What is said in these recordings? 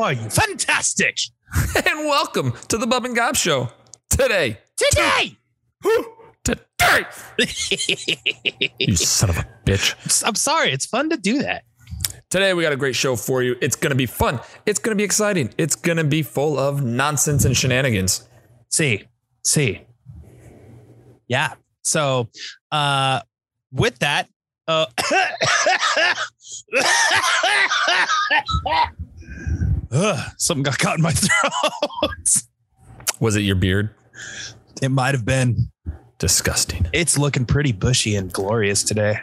are you? Fantastic. And welcome to the Bub and Gob Show. Today. You son of a bitch. I'm sorry. It's fun to do that. Today we got a great show for you. It's going to be fun. It's going to be exciting. It's going to be full of nonsense and shenanigans. See. Yeah. So, with that, something got caught in my throat. Was it your beard? It might have been. Disgusting. It's looking pretty bushy and glorious today.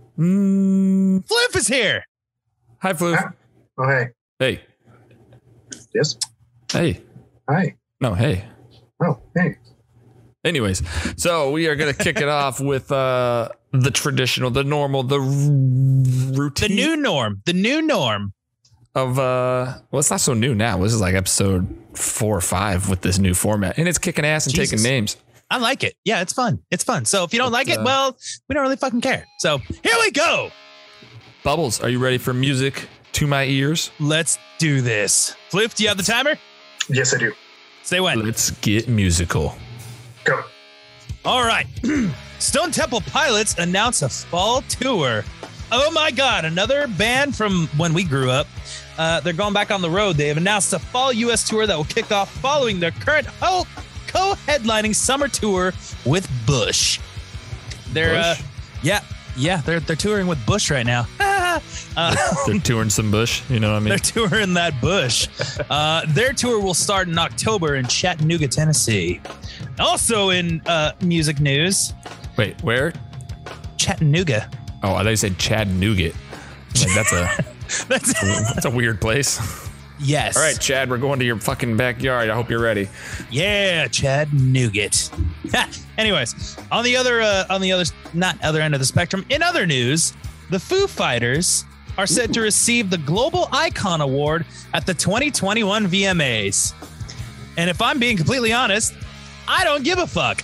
Floof is here. Hi, Floof. Oh, hey. Hey. Yes. Hey. Hi. No, hey. Oh, hey. Anyways, so we are going to kick it off with the traditional, the normal, the routine. The new norm. Of, well, it's not so new now. This is like episode 4 or 5 with this new format. And it's kicking ass and taking names. I like it. Yeah, it's fun. So if you don't like it, well, we don't really fucking care. So here we go. Bubbles, are you ready for music to my ears? Let's do this. Floof, do you have the timer? Yes, I do. Say when. Let's get musical. Go. All right. Stone Temple Pilots announce a fall tour. Oh my God. Another band from when we grew up. They're going back on the road. They have announced a fall U.S. tour that will kick off following their current co-headlining summer tour with Bush. They're they're touring with Bush right now. They're touring some Bush, you know what I mean? They're touring that Bush. Their tour will start in October in Chattanooga, Tennessee. Also in music news. Wait, where? Chattanooga. Oh, I thought you said Chattanooga. Like that's a weird place. Yes. All right, Chad, we're going to your fucking backyard. I hope you're ready. Yeah, Chad Nougat. Anyways, on the other not other end of the spectrum, in other news, the Foo Fighters are set to receive the Global Icon Award at the 2021 VMAs. And if I'm being completely honest, I don't give a fuck.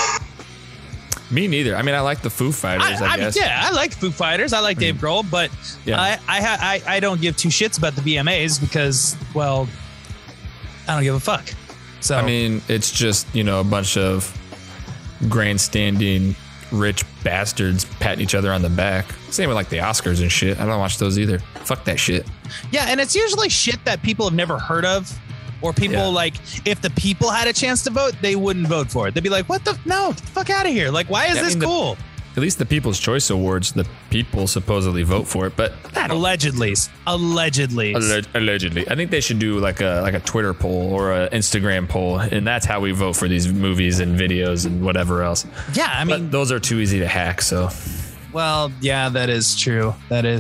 Me neither. I mean, I like the Foo Fighters, I guess. Yeah, I like Foo Fighters. I like Dave Grohl, but yeah. I don't give two shits about the VMAs because, well, I don't give a fuck. So I mean, it's just, a bunch of grandstanding rich bastards patting each other on the back. Same with like the Oscars and shit. I don't watch those either. Fuck that shit. Yeah, and it's usually shit that people have never heard of. Or people like, if the people had a chance to vote, they wouldn't vote for it. They'd be like, no, get the fuck out of here. Like, why is this cool? At least the People's Choice Awards, the people supposedly vote for it, but allegedly. I think they should do like a Twitter poll or an Instagram poll, and that's how we vote for these movies and videos and whatever else. Yeah, I mean, but those are too easy to hack. So, well, yeah, that is true.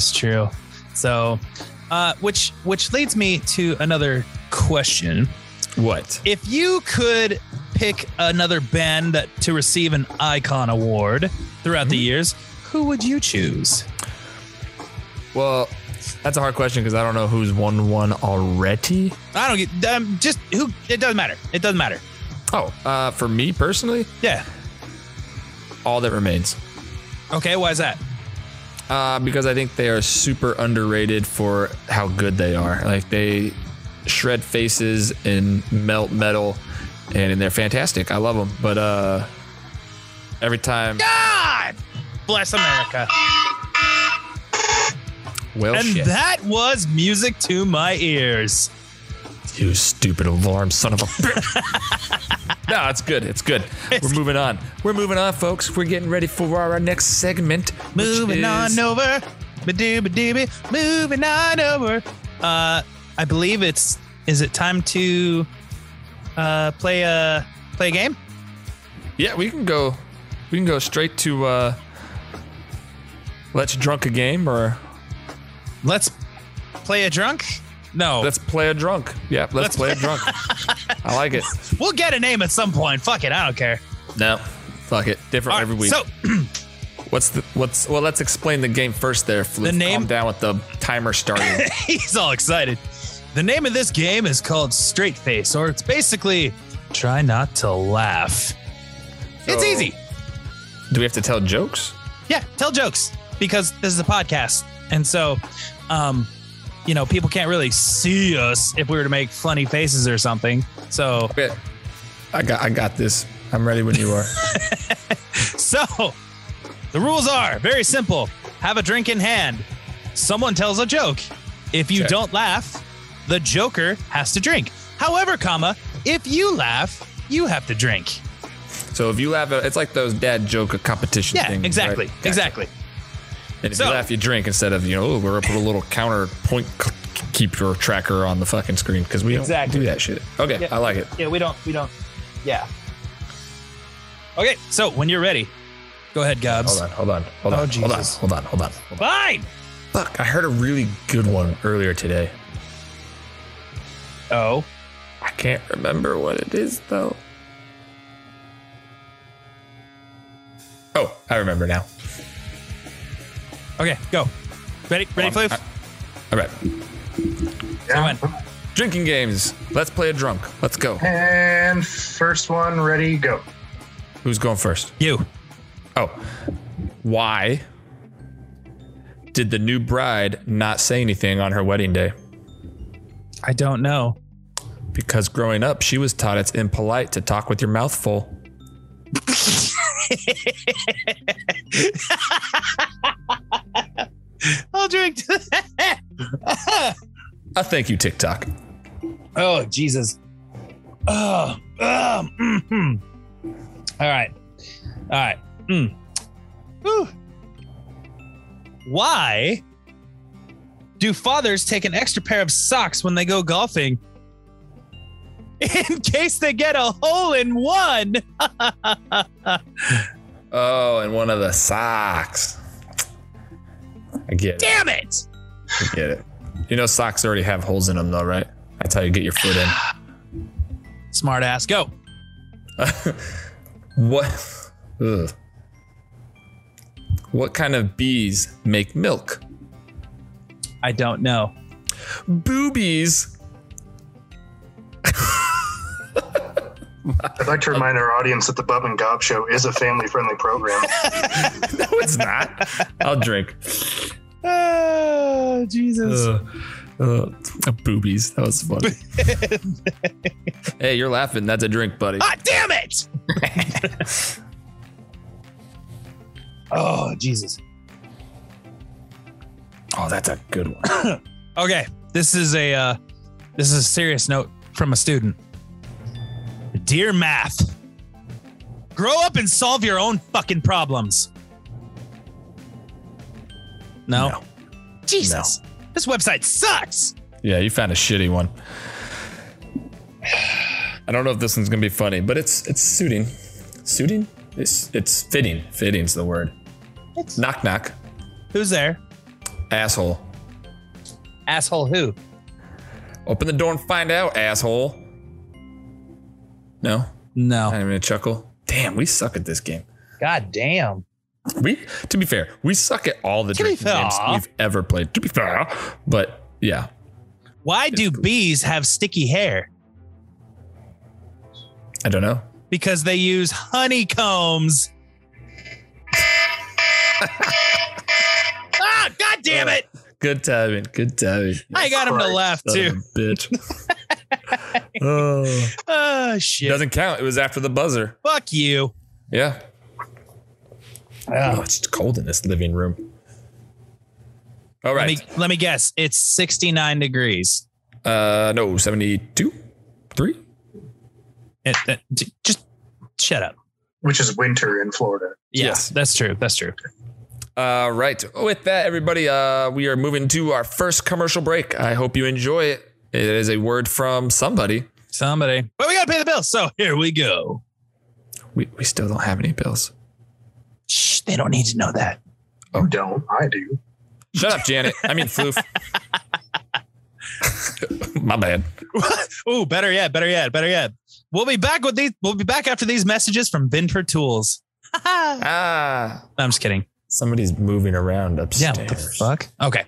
So, which leads me to another question. What? If you could pick another band to receive an Icon Award throughout the years, who would you choose? Well, that's a hard question because I don't know who's won one already. I don't get just who. It doesn't matter. Oh, for me personally, yeah. All That Remains. Okay, why is that? Because I think they are super underrated for how good they are. Like, they shred faces and melt metal, and they're fantastic. I love them. But every time... God bless America. Well, and shit. That was music to my ears. You stupid alarm son of a bitch. No, it's good. We're moving on, folks. We're getting ready for our next segment. Moving on over. Moving on over. I believe is it time to play a game? Yeah, we can go straight to let's drunk a game, or let's play a drunk. No. Let's play a drunk. Yeah, let's play a drunk. I like it. We'll get a name at some point. Fuck it. I don't care. No. Fuck it. Different every week. So let's explain the game first there, Flip. The name? Calm down with the timer starting. He's all excited. The name of this game is called Straight Face, or it's basically try not to laugh. It's easy. Do we have to tell jokes? Yeah, tell jokes because this is a podcast. And so people can't really see us if we were to make funny faces or something. So, Okay. I got this. I'm ready when you are. so the rules are very simple. Have a drink in hand. Someone tells a joke. If you Okay. don't laugh, the joker has to drink. However, if you laugh, you have to drink. So if you laugh, it's like those dad joke competition Yeah, things. exactly. Right? Gotcha. Exactly. And if So- you laugh, you drink instead of, we're put a little counter point keeper tracker on the fucking screen because we don't Exactly. do that shit. Okay, Yeah. I like it. Yeah, we don't. Yeah. Okay, so when you're ready, go ahead, Gabs. Hold on. Oh, Jesus. Hold on. Fine. Fuck, I heard a really good one earlier today. Oh. I can't remember what it is though. Oh, I remember now. Okay, go. Ready, Floof? All right. Yeah. Drinking games. Let's play a drunk. Let's go. And first one, ready, go. Who's going first? You. Oh. Why did the new bride not say anything on her wedding day? I don't know. Because growing up, she was taught it's impolite to talk with your mouth full. I'll drink to that. Thank you, TikTok. Oh, Jesus. Oh. Mhm. All right. Whew. Why do fathers take an extra pair of socks when they go golfing? In case they get a hole in one. Oh, and one of the socks. I get it. Damn it. I get it. Socks already have holes in them, though, right? That's how you get your foot in. Smart ass. Go. What? Ugh. What kind of bees make milk? I don't know. Boobies. I'd like to remind our audience that the Bub and Gob Show is a family-friendly program. No, it's not. I'll drink. Oh, Jesus. Boobies. That was funny. Hey, you're laughing. That's a drink, buddy. Ah, damn it. Oh, Jesus. Oh, that's a good one. Okay, this is a serious note from a student. Dear Math, grow up and solve your own fucking problems. No. Jesus. This website sucks. Yeah, you found a shitty one. I don't know if this one's gonna be funny, but it's suiting. Suiting? It's fitting. Fitting's the word. Knock knock. Who's there? Asshole. Asshole who? Open the door and find out, asshole. No? No. Not even a chuckle. Damn, we suck at this game. God damn. To be fair, we suck at all the To be drinking games fair. we've ever played. To be fair, but yeah. Why do bees have sticky hair? I don't know. Because they use honeycombs. Ah, God damn it. Good timing. Good timing. I got him to laugh Son of too. a bitch. Oh. Oh, shit. Doesn't count. It was after the buzzer. Fuck you. Yeah. Oh, it's cold in this living room. All right. Let me guess. It's 69 degrees. No, 72? 3? Just shut up. Which is winter in Florida. Yeah, Yes. that's true. That's true. Right. With that, everybody, we are moving to our first commercial break. I hope you enjoy it. It is a word from somebody. Somebody. But we got to pay the bill. So here we go. We still don't have any bills. Shh, they don't need to know that. You don't. I do. Shut up, Janet. I mean, Floof. My bad. Ooh, better yet. We'll be back after these messages from Vinford Tools. Ah. I'm just kidding. Somebody's moving around Yeah, upstairs. what the fuck? Okay.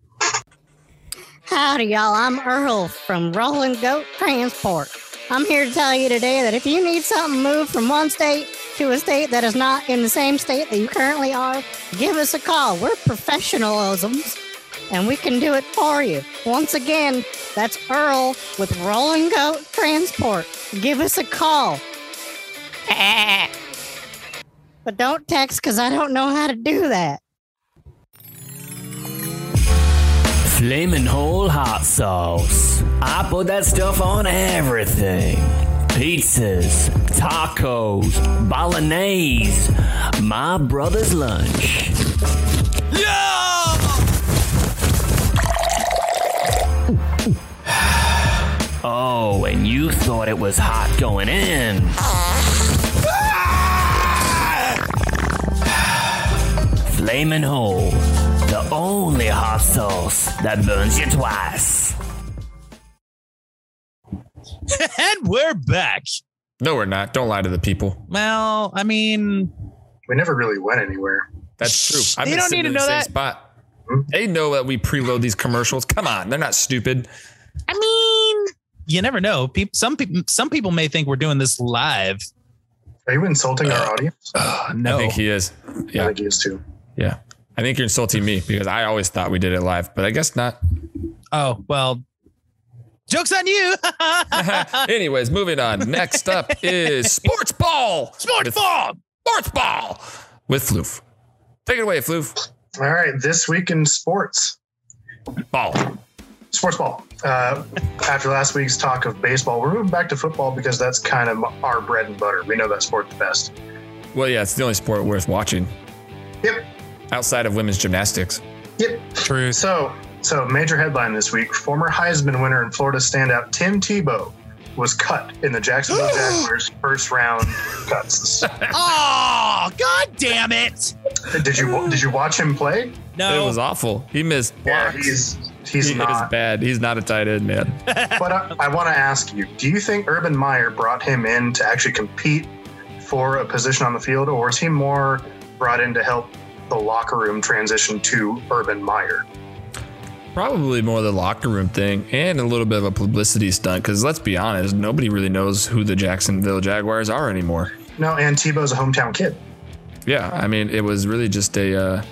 Howdy, y'all. I'm Earl from Rolling Goat Transport. I'm here to tell you today that if you need something moved from one state to a state that is not in the same state that you currently are, give us a call. We're professionalisms. and we can do it for you. Once again, that's Earl with Rolling Goat Transport. Give us a call. But don't text because I don't know how to do that. Flamin' Whole hot sauce. I put that stuff on everything. Pizzas, tacos, bolognese. My brother's lunch. Yeah! Oh, and you thought it was hot going in. Flamin' Whole, the only hot sauce that burns you twice. And we're back. No, we're not. Don't lie to the people. Well, I mean, We never really went anywhere. That's true. I've They been don't sitting need to in the know same that. spot. They know that we preload these commercials. Come on, they're not stupid. I mean, you never know. Some people may think we're doing this live. Are you insulting our audience? No, I think he is. I Yeah, think he is too. yeah. I think you're insulting me because I always thought we did it live, but I guess not. Oh well, joke's on you. Anyways, moving on. Next up is Sports Ball. Sports ball. Sports Ball with Floof. Take it away, Floof. All right, this week in sports. Ball. Sports ball. After last week's talk of baseball, we're moving back to football because that's kind of our bread and butter. We know that sport the best. Well, yeah, it's the only sport worth watching Yep. outside of women's gymnastics. Yep. True. So major headline this week: former Heisman winner and Florida standout Tim Tebow was cut in the Jacksonville Jaguars' first round cuts. Oh, God damn it! Did you watch him play? No, It was awful. He missed Yeah, blocks. he's He is not. bad. He's not a tight end, man. But I want to ask you: do you think Urban Meyer brought him in to actually compete for a position on the field, or is he more brought in to help the locker room transition to Urban Meyer? Probably more the locker room thing and a little bit of a publicity stunt because let's be honest, nobody really knows who the Jacksonville Jaguars are anymore. No, and Tebow's a hometown kid. Yeah, I mean, it was really just a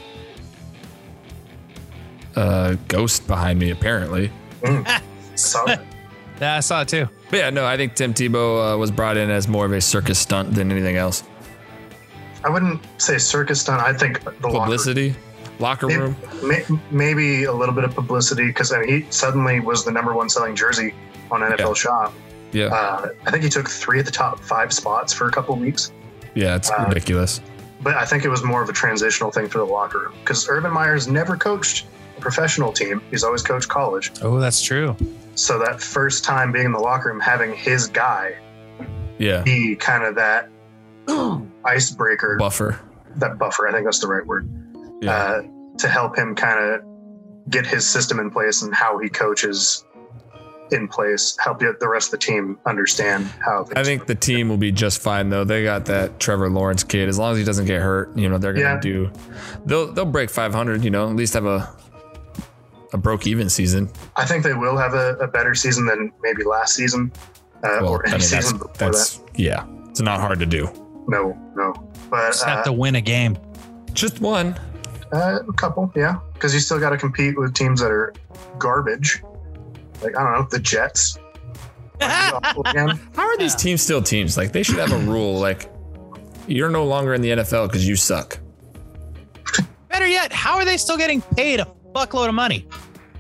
ghost behind me, apparently. So yeah, I saw it too. But yeah, no, I think Tim Tebow was brought in as more of a circus stunt than anything else. I wouldn't say circus stunt. I think the Publicity, locker room. Maybe a little bit of publicity because he suddenly was the number one selling jersey on NFL Shop. Yeah, I think he took 3 of the top 5 spots for a couple of weeks. yeah, it's ridiculous. But I think it was more of a transitional thing for the locker room because Urban Meyer's never coached a professional team. He's always coached college. Oh, that's true. So that first time being in the locker room, having his guy Yeah, be kind of that icebreaker, buffer. that buffer, I think that's the right word, Yeah, to help him kind of get his system in place and how he coaches in place, help the rest of the team understand how things I think the team will be just fine though. They got that Trevor Lawrence kid. As long as he doesn't get hurt, they're gonna Yeah. They'll break 500. At least have a broke even season. I think they will have a better season than maybe last season or any season before that. Yeah, it's not hard to do. No. But Just have to win a game. Just one. a couple, yeah, because you still got to compete with teams that are garbage. Like, I don't know, the Jets. Might be awful again. How are these teams still teams? Like they should have a rule like you're no longer in the NFL because you suck. Better yet, how are they still getting paid a fuckload of money?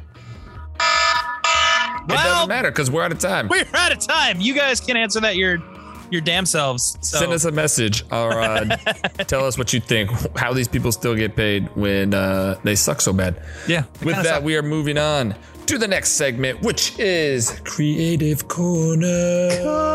It doesn't matter because we're out of time. We're out of time. You guys can answer that your damn selves. So. Send us a message or tell us what you think. How these people still get paid when they suck so bad. Yeah. With that, we are moving on to the next segment, which is Creative Corner.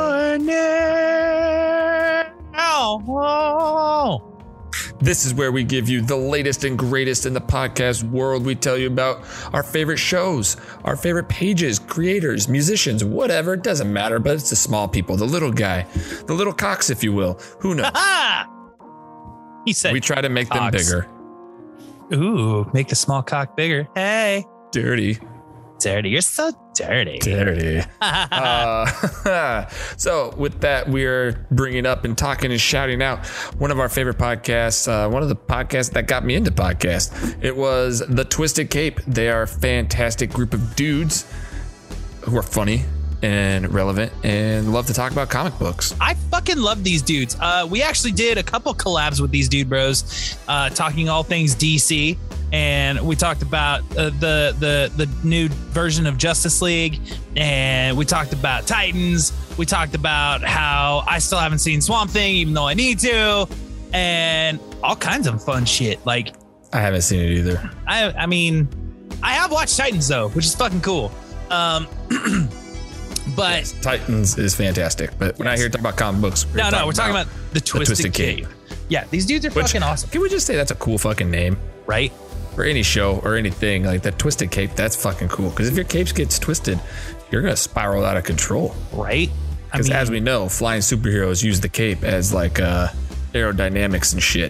Oh. This is where we give you the latest and greatest in the podcast world. We tell you about our favorite shows, our favorite pages, creators, musicians, whatever. It doesn't matter, but it's the small people, the little guy, the little cocks, if you will. Who knows? Ah! He said We try to make them cocks. bigger. Ooh, make the small cock bigger. Hey. Dirty. Dirty. You're so Dirty. So with that, we're bringing up and talking and shouting out one of our favorite podcasts, one of the podcasts that got me into podcasts. It was The Twisted Cape. They are a fantastic group of dudes who are funny and relevant and love to talk about comic books. I fucking love these dudes. We actually did a couple collabs with these dude bros, talking all things DC. And we talked about the new version of Justice League, and we talked about Titans. We talked about how I still haven't seen Swamp Thing, even though I need to, and all kinds of fun shit. Like, I haven't seen it either. I mean, I have watched Titans though, which is fucking cool. But yes, Titans is fantastic. But when I hear talk about comic books, we're talking about the Twisted Cape. Yeah, these dudes are fucking awesome. Can we just say that's a cool fucking name, right? For any show or anything, like the Twisted Cape, that's fucking cool. Because if your cape gets twisted, you're gonna spiral out of control, right? Because as we know, flying superheroes use the cape as like aerodynamics and shit.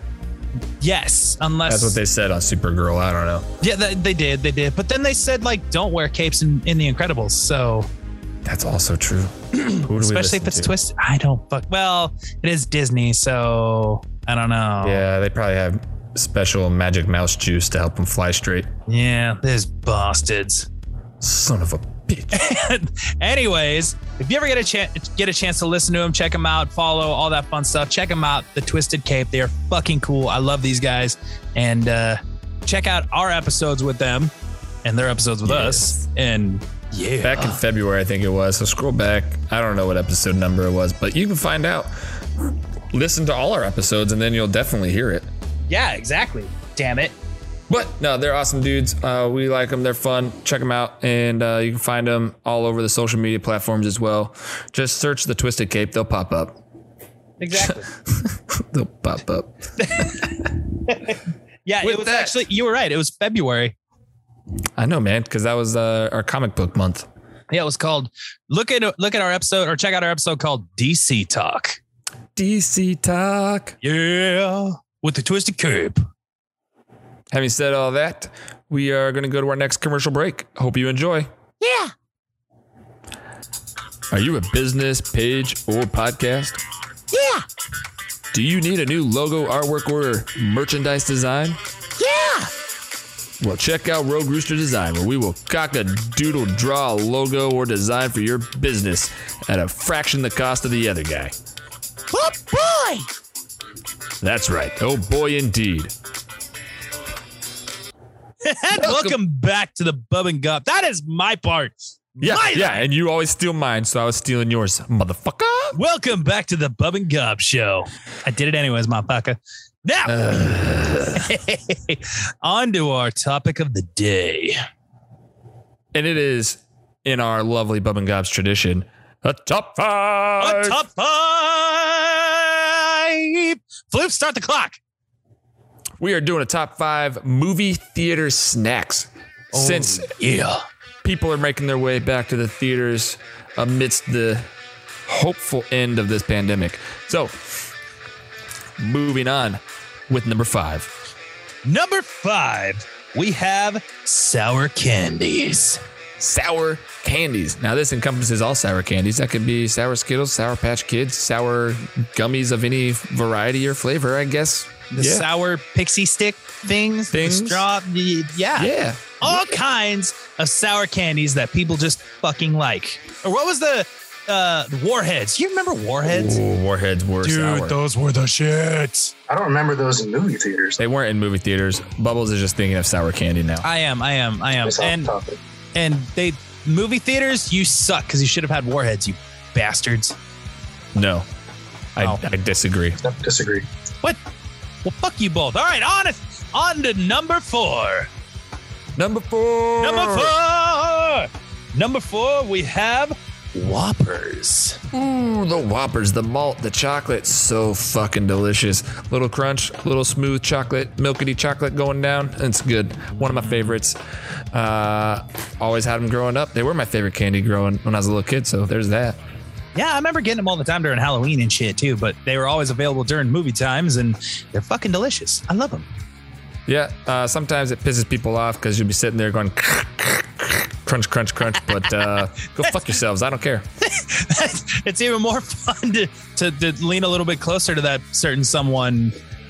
Yes, unless that's what they said on Supergirl. I don't know. Yeah, they did. But then they said like, don't wear capes in The Incredibles. So that's also true. Who do especially if it's twisted. I don't fuck. Well, it is Disney, so I don't know. Yeah, they probably have special magic mouse juice to help them fly straight. Yeah, there's bastards. Son of a bitch. Anyways, if you ever get a chance to listen to them, check them out, follow all that fun stuff. Check them out, The Twisted Cape. They are fucking cool. I love these guys. And check out our episodes with them and their episodes with us. And yeah, back in February, I think it was. So scroll back. I don't know what episode number it was, but you can find out. Listen to all our episodes, and then you'll definitely hear it. Yeah, exactly. Damn it. But no, they're awesome dudes. We like them. They're fun. Check them out. And you can find them all over the social media platforms as well. Just search The Twisted Cape. They'll pop up. Exactly. They'll pop up. Yeah, it was actually, you were right. It was February. I know, man, because that was our comic book month. Yeah, it was called, look at our episode, or check out our episode called DC Talk. DC Talk. Yeah. With The Twisted Cape. Having said all that, we are going to go to our next commercial break. Hope you enjoy. Yeah. Are you a business, page, or podcast? Yeah. Do you need a new logo, artwork, or merchandise design? Yeah. Well, check out Rogue Rooster Design, where we will cock a doodle, draw a logo or design for your business at a fraction the cost of the other guy. Oh, boy. That's right. Oh, boy, indeed. Welcome back to the Bub and Gup. That is my part. Yeah, and you always steal mine, so I was stealing yours, motherfucker. Welcome back to the Bub and Gup show. I did it anyways, motherfucker. Now, on to our topic of the day. And it is, in our lovely Bub and Gob's tradition, a top five. A top five. Flip, start the clock. We are doing a top 5 movie theater snacks. Since people are making their way back to the theaters amidst the hopeful end of this pandemic. So, moving on with number 5. Number 5, we have sour candies. Sour candies. Now, this encompasses all sour candies. That could be sour Skittles, Sour Patch Kids, sour gummies of any variety or flavor, I guess. The sour pixie stick things? The straw. Yeah. All kinds of sour candies that people just fucking like. Or what was the Warheads? You remember Warheads? Ooh, Warheads were sour. Dude, those were the shits. I don't remember those in movie theaters. They weren't in movie theaters. Bubbles is just thinking of sour candy now. I am. And they movie theaters, you suck because you should have had Warheads, you bastards. No, I disagree. Disagree. What? Well, fuck you both. All right, on to number 4. Number 4, we have Whoppers. Ooh, the Whoppers, the malt, the chocolate, so fucking delicious. Little crunch, little smooth chocolate, milkety chocolate going down. It's good. One of my favorites. Always had them growing up. They were my favorite candy when I was a little kid, so there's that. Yeah, I remember getting them all the time during Halloween and shit too, but they were always available during movie times, and they're fucking delicious. I love them. Yeah, sometimes it pisses people off because you'll be sitting there going, crunch, crunch, crunch. But go fuck yourselves. I don't care. It's even more fun to lean a little bit closer to that certain someone.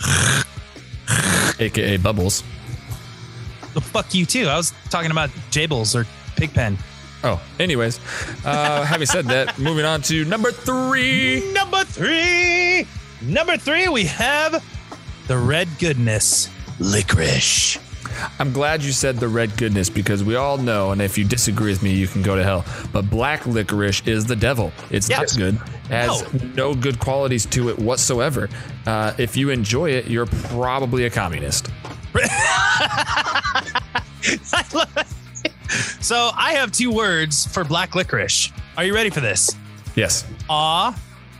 AKA Bubbles. Well, fuck you too. I was talking about Jables or Pigpen. Oh, anyways, having said that, moving on to number 3. Number three, we have the red goodness, licorice. I'm glad you said the red goodness because we all know, and if you disagree with me, you can go to hell. But black licorice is the devil. It's not good. It has no good qualities to it whatsoever. If you enjoy it, you're probably a communist. So I have 2 words for black licorice. Are you ready for this? Yes. Ah.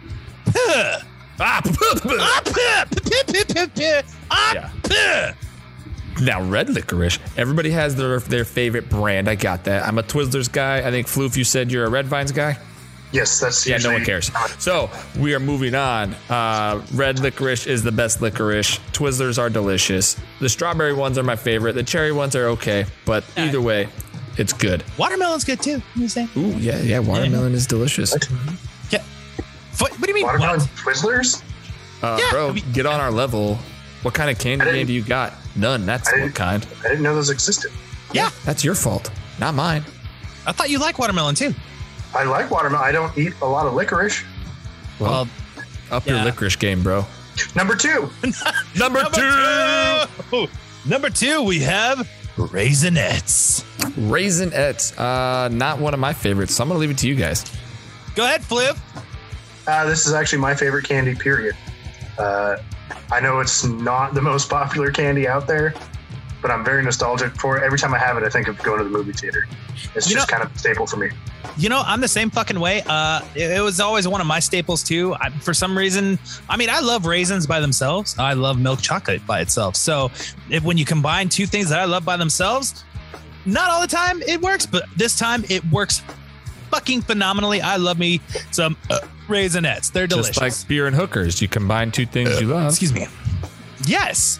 Now, red licorice, everybody has their favorite brand. I got that. I'm a Twizzlers guy. I think, Floof, you said you're a Red Vines guy? Yes, that's Yeah, no usually- one cares. So we are moving on. Red licorice is the best licorice. Twizzlers are delicious. The strawberry ones are my favorite. The cherry ones are okay, but either way, it's good. Watermelon's good too. You say? Ooh, yeah. Watermelon is delicious. Yeah. What do you mean? Watermelon What? Twizzlers? Bro, I mean- get on our level. What kind of candy cane do you got? None. That's what kind. I didn't know those existed. Yeah. That's your fault, not mine. I thought you like watermelon too. I like watermelon. I don't eat a lot of licorice. Well, up your yeah. licorice game, bro. Number 2. Number 2. Number 2, we have Raisinets. Raisinets. Not one of my favorites, so I'm going to leave it to you guys. Go ahead, Flip. This is actually my favorite candy, period. I know it's not the most popular candy out there, but I'm very nostalgic for it. Every time I have it, I think of going to the movie theater. It's just kind of a staple for me. You know, I'm the same fucking way. It was always one of my staples too. For some reason, I mean, I love raisins by themselves. I love milk chocolate by itself. So when you combine 2 things that I love by themselves, not all the time it works, but this time it works fucking phenomenally. I love me some Raisinets. They're delicious. Just like beer and hookers. You combine 2 things you love. Excuse me. Yes.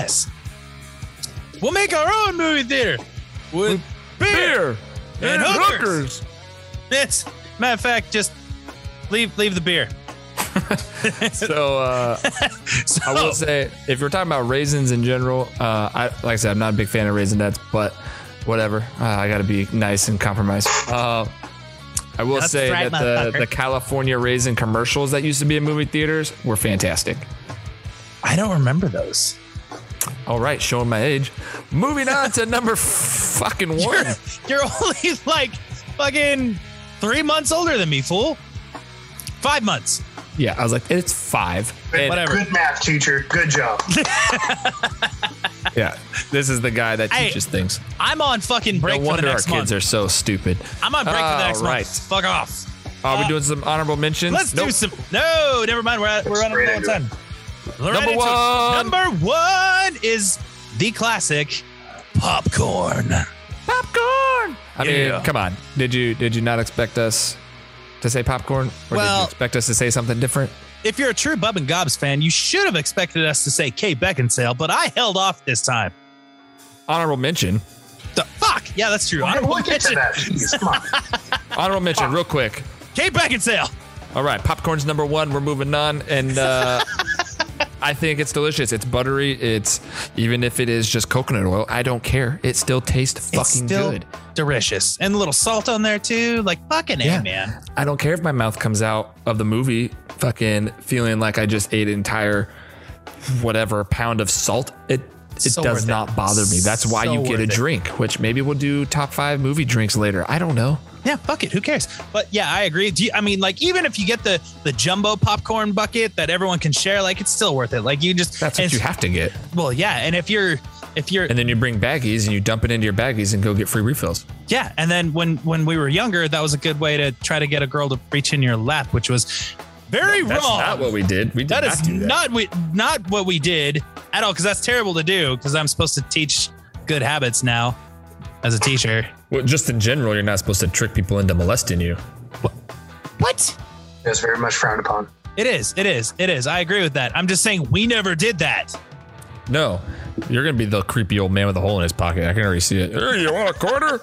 We'll make our own movie theater with beer and hookers. It's matter of fact, just leave the beer. So I will say, if you're talking about raisins in general, like I said, I'm not a big fan of Raisinets, but whatever. I got to be nice and compromise. I will That's say right, that the motherfucker. California raisin commercials that used to be in movie theaters were fantastic. I don't remember those. All right, showing my age. Moving on to number fucking 1. You're only like fucking 3 months older than me, fool. 5 months. Yeah, I was like, it's 5. And Whatever. Good math, teacher. Good job. yeah, this is the guy that Hey, teaches things. I'm on fucking break No for the wonder our next kids month. are so stupid. I'm on break for the next All right. month. Fuck off. Are we doing some honorable mentions? Let's do Nope. some. No, never mind. We're running straight low on into time. Right Number into it. 1. Number 1 is the classic popcorn. Popcorn. I mean, Yeah. come on. Did you not expect us to say popcorn, or did Well- you expect us to say something different? If you're a true Bub and Gobs fan, you should have expected us to say Kate Beckinsale, but I held off this time. Honorable mention. The fuck? Yeah, that's true. Honorable We'll get to mention. that. Jeez, come on. Honorable mention, real quick. Kate Beckinsale. All right, popcorn's number 1. We're moving on, and I think it's delicious. It's buttery. It's even if it is just coconut oil, I don't care. It still tastes It's fucking still good. delicious. And a little salt on there too. Like fucking Yeah. A, man. I don't care if my mouth comes out of the movie fucking feeling like I just ate an entire whatever pound of salt. It So does worth not it. bother me. That's why So you get a worth it. drink, which maybe we'll do top 5 movie drinks later. I don't know. Yeah, fuck it. Who cares? But yeah, I agree. I mean, like, even if you get the jumbo popcorn bucket that everyone can share, like, it's still worth it. Like, you just That's what you have to get. Well, yeah, and if you're And then you bring baggies and you dump it into your baggies and go get free refills. yeah, and then when we were younger, that was a good way to try to get a girl to reach in your lap, which was very That's wrong. not what we did. We did That not is do that. not what we did at all, because that's terrible to do. Because I'm supposed to teach good habits now as a teacher. Well, just in general, you're not supposed to trick people into molesting you. What? It's very much frowned upon. It is. I agree with that. I'm just saying we never did that. No, You're gonna be the creepy old man with a hole in his pocket. I can already see it. Hey, you want a quarter?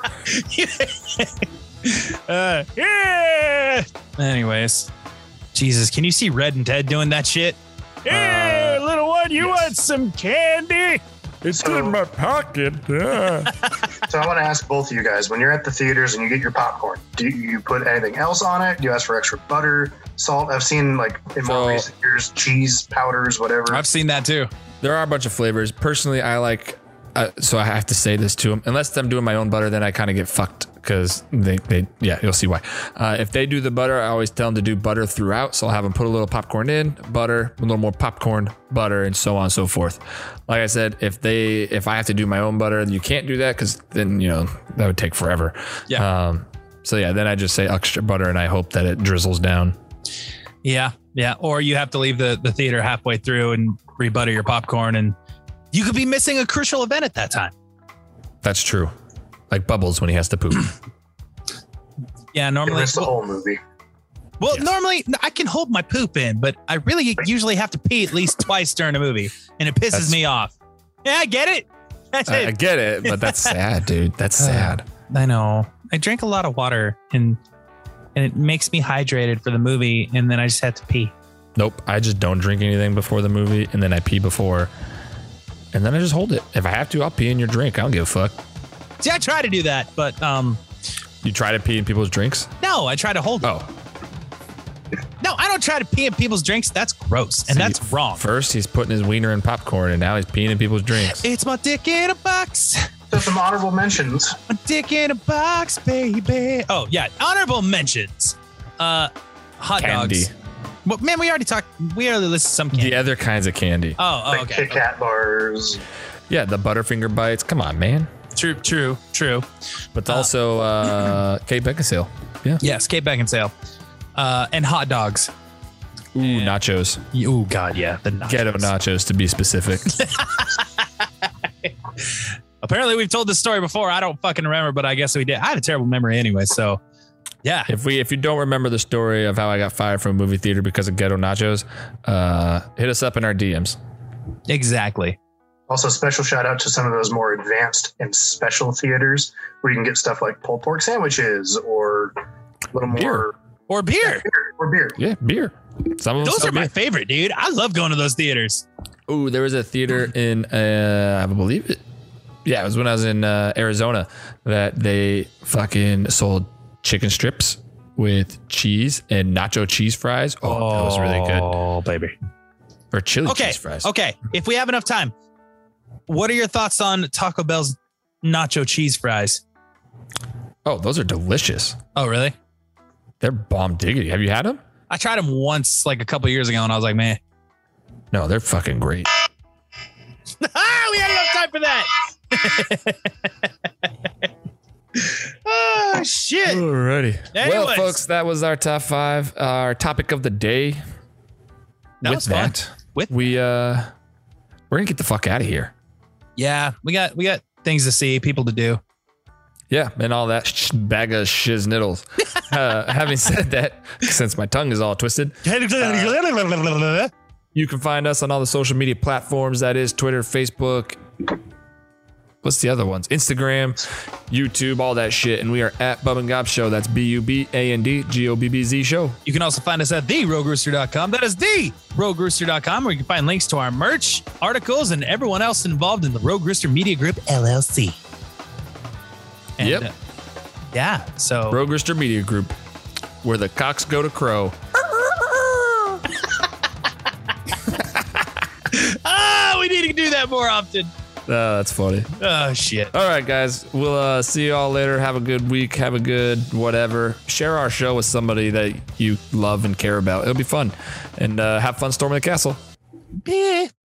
Yeah. Anyways, Jesus, can you see Red and Ted doing that shit? Hey, little one, you want some candy? It's in my pocket. Yeah. So I want to ask both of you guys, when you're at the theaters and you get your popcorn, do you put anything else on it? Do you ask for extra butter, salt? I've seen like in more recent years, cheese powders, whatever. I've seen that too. There are a bunch of flavors. Personally, I like, so I have to say this to them. Unless I'm doing my own butter, then I kind of get fucked because yeah, you'll see why. If they do the butter, I always tell them to do butter throughout. So I'll have them put a little popcorn in, butter, a little more popcorn, butter, and so on and so forth. Like I said, if I have to do my own butter, you can't do that because then, that would take forever. Yeah. So yeah, then I just say extra butter and I hope that it drizzles down. Yeah. Yeah. Or you have to leave the theater halfway through and rebutter your popcorn, and you could be missing a crucial event at that time. That's true. Like Bubbles when he has to poop. You Yeah, normally miss the whole movie. Well, normally I can hold my poop in, but I really usually have to pee at least twice during a movie, and it pisses me off. Yeah, I get it. That's it. I get it, but that's sad, dude. That's sad. I know. I drink a lot of water, and it makes me hydrated for the movie, and then I just have to pee. Nope. I just don't drink anything before the movie, and then I pee before, and then I just hold it. If I have to, I'll pee in your drink. I don't give a fuck. See, I try to do that, but You try to pee in people's drinks? no, I try to hold it. Oh. No, I don't try to pee in people's drinks. That's gross, and that's wrong. First, he's putting his wiener in popcorn, and now he's peeing in people's drinks. It's my dick in a box. So some honorable mentions. My dick in a box, baby. Oh, yeah. Honorable mentions. Hot Candy. dogs. Well, man, we already listed some candy. The other kinds of candy. Oh, Like okay. Kit Kat bars. Yeah, the Butterfinger bites. Come on, man. True. But also Kate Beckinsale. Yeah. Yes, Kate Beckinsale. And hot dogs. Ooh, nachos. Oh, God, yeah. The nachos. Ghetto nachos, to be specific. Apparently, we've told this story before. I don't fucking remember, but I guess we did. I have a terrible memory anyway, so yeah. If you don't remember the story of how I got fired from a movie theater because of ghetto nachos, hit us up in our DMs. Exactly. Also, special shout out to some of those more advanced and special theaters where you can get stuff like pulled pork sandwiches or a little more. Or beer. Or beer. Yeah, beer. Some of them Those sell are my beer. favorite, dude. I love going to those theaters. Ooh, there was a theater in, I believe it. Yeah, it was when I was in Arizona that they fucking sold chicken strips with cheese and nacho cheese fries. Oh, that was really good. Oh, baby. Or chili cheese fries. Okay. If we have enough time, what are your thoughts on Taco Bell's nacho cheese fries? Oh, those are delicious. Oh, really? They're bomb diggity. Have you had them? I tried them once, like a couple years ago, and I was like, man. No, they're fucking great. We had enough time for that. Oh, shit. Alrighty. Well, Anyways. folks, that was our top 5. Our topic of the day. That was fun. We're gonna get the fuck out of here. Yeah, we got things to see, people to do. Yeah, and all that bag of shiznaddles. Having said that, since my tongue is all twisted, you can find us on all the social media platforms. That is Twitter, Facebook. What's the other ones? Instagram, YouTube, all that shit. And we are at Bub and Gob Show. That's BUBANDGOBBZ Show. You can also find us at theroguerooster.com. That is theroguerooster.com, where you can find links to our merch, articles, and everyone else involved in the Rogue Rooster Media Group, LLC. And, Yep. Yeah, so... Rogue Rooster Media Group, where the cocks go to crow. we need to do that more often. That's funny. Oh, shit. All right, guys. We'll see you all later. Have a good week. Have a good whatever. Share our show with somebody that you love and care about. It'll be fun. And have fun storming the castle. Yeah.